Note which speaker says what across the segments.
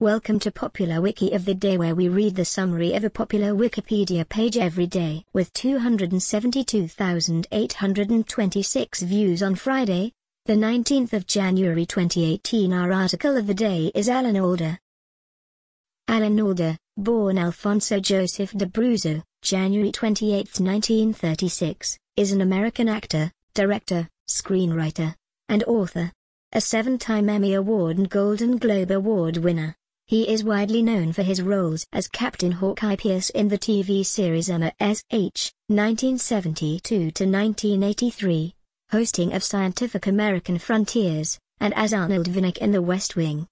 Speaker 1: Welcome to Popular Wiki of the Day, where we read the summary of a popular Wikipedia page every day. With 272,826 views on Friday, the 19th of January 2018, our article of the day is Alan Alda. Alan Alda, born Alfonso Joseph de Abruzzo, January 28, 1936, is an American actor, director, screenwriter, and author. A 7-time Emmy Award and Golden Globe Award winner. He is widely known for his roles as Captain Hawkeye Pierce in the TV series Emma S.H. 1972-1983, hosting of Scientific American Frontiers, and as Arnold Vinnick in The West Wing,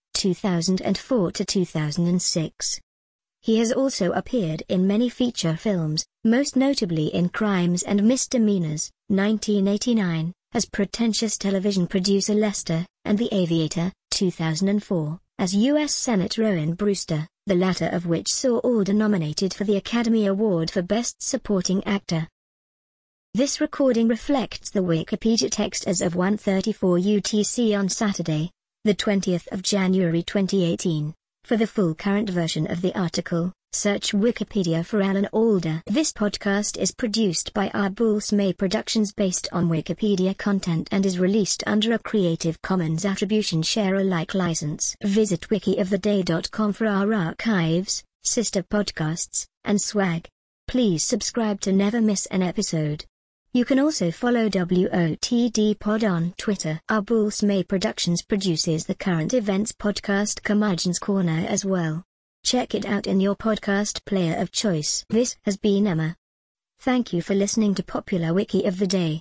Speaker 1: 2004-2006. He has also appeared in many feature films, most notably in Crimes and Misdemeanors, 1989, as pretentious television producer Lester, and The Aviator, 2004. As U.S. Senator Owen Brewster, the latter of which saw Alda nominated for the Academy Award for Best Supporting Actor. This recording reflects the Wikipedia text as of 1:34 UTC on Saturday, the 20th of January 2018. For the full current version of the article, search Wikipedia for Alan Alda. This podcast is produced by Arbulse May Productions based on Wikipedia content and is released under a Creative Commons Attribution Share Alike license. Visit wikioftheday.com for our archives, sister podcasts, and swag. Please subscribe to never miss an episode. You can also follow WOTD Pod on Twitter. Arbulse May Productions produces the current events podcast Curmudgeon's Corner as well. Check it out in your podcast player of choice. This has been Emma. Thank you for listening to Popular Wiki of the Day.